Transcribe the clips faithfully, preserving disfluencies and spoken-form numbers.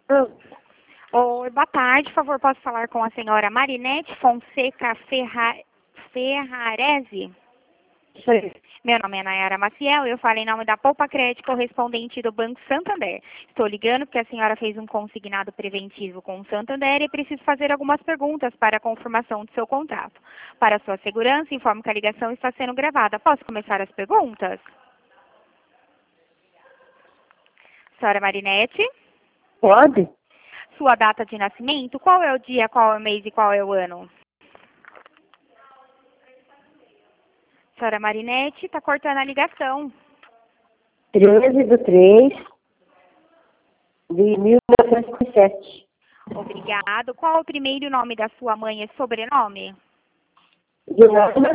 Ah, Oi, boa tarde, por favor, posso falar com a senhora Marinete Fonseca Ferra... Ferrarese? isso aí. Meu nome é Nayara Maciel, eu falo em nome da Poupa Crédito correspondente do Banco Santander. Estou ligando porque a senhora fez um consignado preventivo com o Santander e preciso fazer algumas perguntas para a confirmação do seu contrato. Para sua segurança, informo que a ligação está sendo gravada. Posso começar as perguntas? Senhora Marinete? Pode? Sua data de nascimento? Qual é o dia, qual é o mês e qual é o ano? Senhora Marinete, está cortando a ligação. treze de três de mil novecentos e sete. Obrigado. Qual é o primeiro nome da sua mãe e sobrenome? Guilherme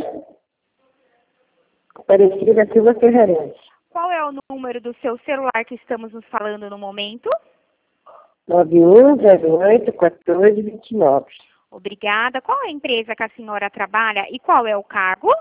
Aparecida da Silva Ferrarese. Qual é o número do seu celular que estamos nos falando no momento? nove um zero oito um quatro dois nove. Obrigada. Qual é a empresa que a senhora trabalha e qual é o cargo?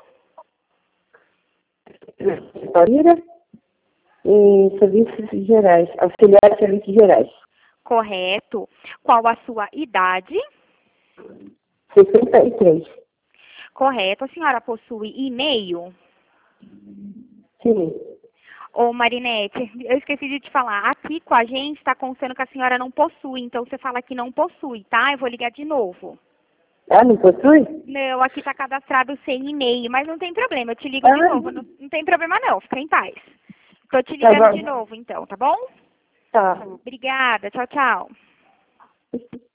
Paulina e Serviços Gerais. Auxiliar de Serviços Gerais. Correto. Qual a sua idade? sessenta e três. Correto. A senhora possui e-mail? Sim. Ô, Marinete, eu esqueci de te falar. Aqui com a gente está constando que a senhora não possui. Então, você fala que não possui, tá? Eu vou ligar de novo. Ah, não possui? Não, aqui está cadastrado sem e-mail, mas não tem problema. Eu te ligo de Ah, novo. Não, não tem problema não. Fica em paz. Tô te tá ligando de bom. novo, então, tá bom? Tá. Obrigada. Tchau, tchau.